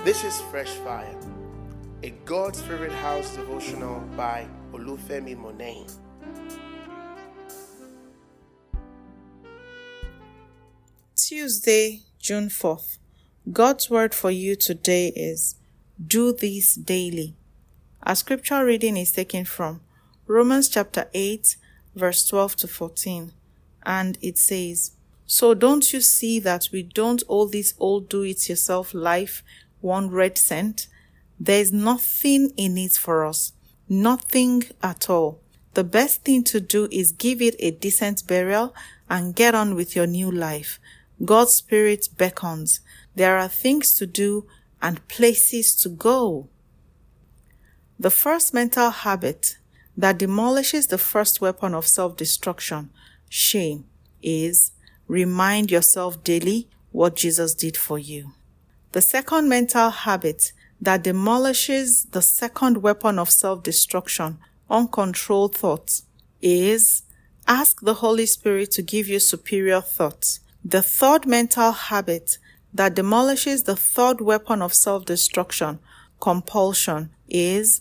This is Fresh Fire, a God's Favorite House devotional by Olufemi Monet. Tuesday, June 4th. God's word for you today is, do this daily. Our scripture reading is taken from Romans chapter 8, verse 12 to 14. And it says, so don't you see that we don't owe this old do-it-yourself life one red cent? There is nothing in it for us. Nothing at all. The best thing to do is give it a decent burial and get on with your new life. God's Spirit beckons. There are things to do and places to go. The first mental habit that demolishes the first weapon of self-destruction, shame, is remind yourself daily what Jesus did for you. The second mental habit that demolishes the second weapon of self-destruction, uncontrolled thoughts, is ask the Holy Spirit to give you superior thoughts. The third mental habit that demolishes the third weapon of self-destruction, compulsion, is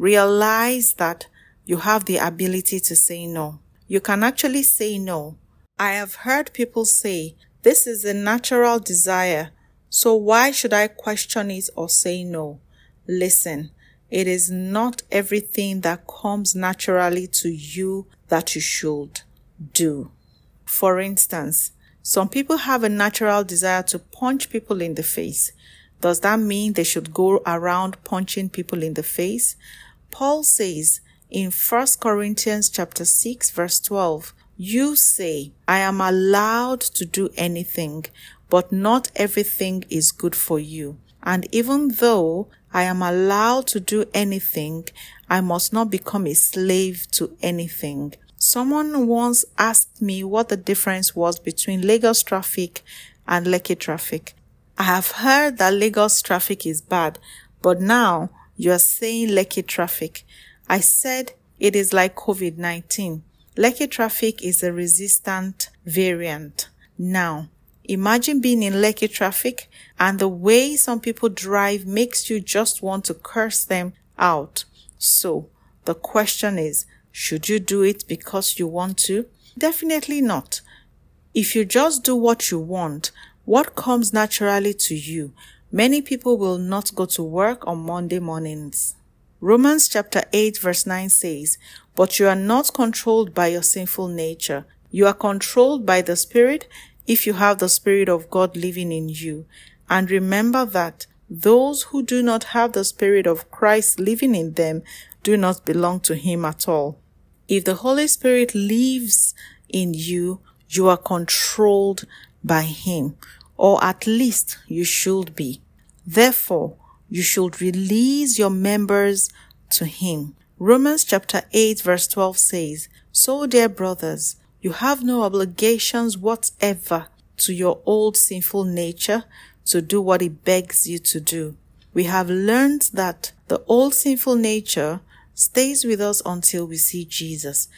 realize that you have the ability to say no. You can actually say no. I have heard people say, this is a natural desire, so why should I question it or say no? Listen, it is not everything that comes naturally to you that you should do. For instance, some people have a natural desire to punch people in the face. Does that mean they should go around punching people in the face? Paul says in 1 Corinthians chapter 6 verse 12, you say, I am allowed to do anything, but not everything is good for you. And even though I am allowed to do anything, I must not become a slave to anything. Someone once asked me what the difference was between Lagos traffic and Lekki traffic. I have heard that Lagos traffic is bad, but now you are saying Lekki traffic. I said it is like COVID-19. Lekki traffic is a resistant variant. Now, imagine being in Lekki traffic and the way some people drive makes you just want to curse them out. So, the question is, should you do it because you want to? Definitely not. If you just do what you want, what comes naturally to you, many people will not go to work on Monday mornings. Romans chapter 8 verse 9 says, but you are not controlled by your sinful nature. You are controlled by the Spirit if you have the Spirit of God living in you. And remember that those who do not have the Spirit of Christ living in them do not belong to Him at all. If the Holy Spirit lives in you, you are controlled by Him, or at least you should be. Therefore, you should release your members to Him. Romans chapter 8 verse 12 says, so dear brothers, you have no obligations whatever to your old sinful nature to do what it begs you to do. We have learned that the old sinful nature stays with us until we see Jesus.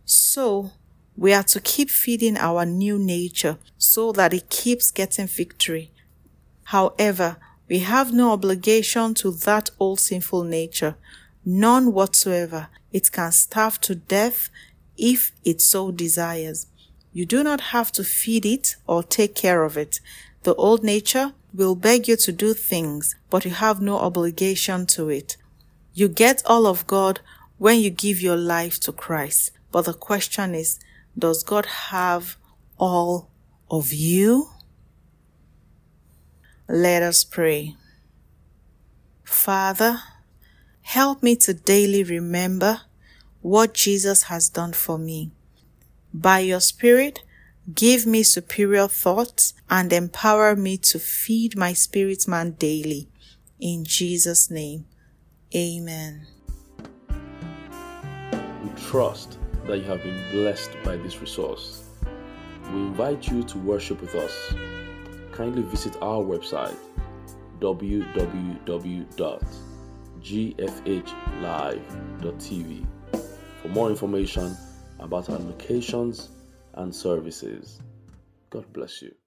So, we are to keep feeding our new nature so that it keeps getting victory. However, we have no obligation to that old sinful nature. None whatsoever. It can starve to death if it so desires. You do not have to feed it or take care of it. The old nature will beg you to do things, but you have no obligation to it. You get all of God when you give your life to Christ. But the question is, does God have all of you? Let us pray. Father, help me to daily remember what Jesus has done for me. By your Spirit, give me superior thoughts and empower me to feed my spirit man daily. In Jesus' name, amen. We trust that you have been blessed by this resource. We invite you to worship with us. Kindly visit our website www.gfhlive.tv for more information about our locations and services. God bless you.